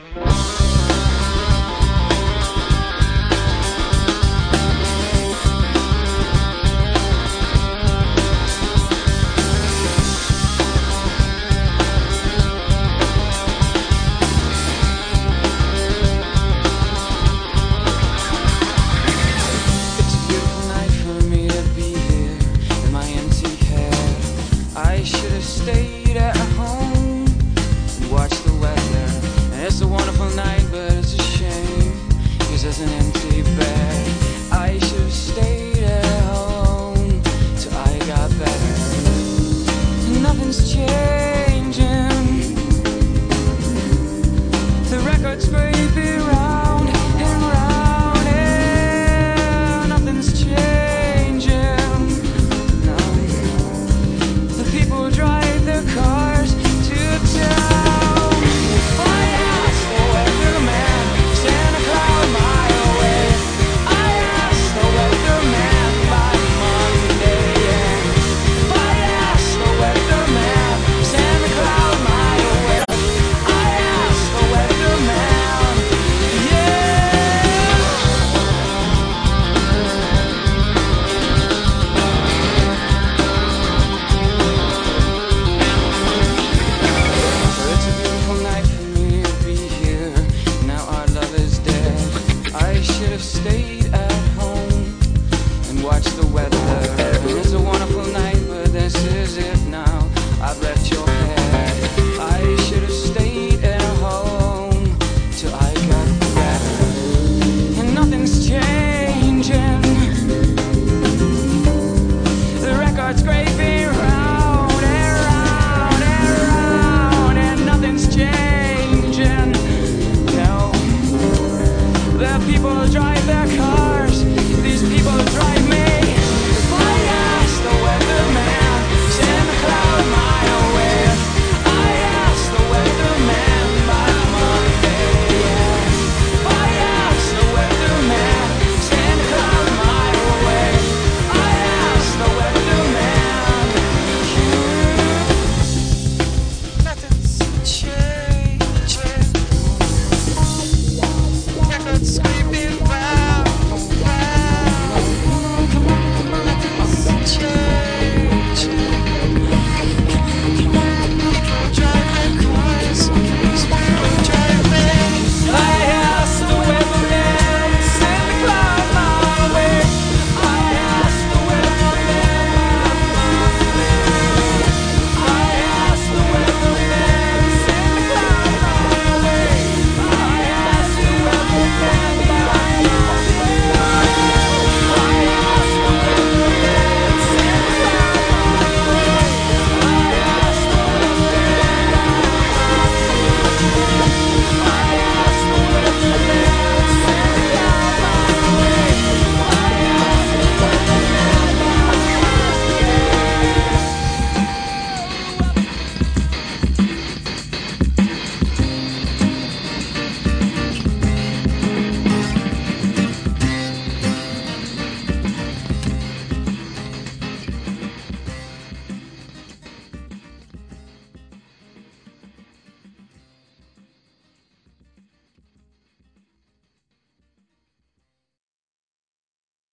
Stayed at home and watched the weather. And it's a wonderful night, but it's a shame, 'cause there's an empty bed. I should have stayed at home till I got better. Nothing's changing. The record's scraping round and round, and nothing's changing. No, the people drive their cars to town. I asked the weatherman, Santa Claus mile away. I asked the weatherman by Monday. I asked the weatherman, Santa Claus mile away. I asked the weatherman, yeah. It's a beautiful night for me to be here. Now our love is dead. I should have stayed at home and watched the weather. It's a wonderful night, but this is it now. I've left your head. I should have stayed at home till I got better. And nothing's changing. The record's scraping round and round and round, and nothing's changing. No, the people drive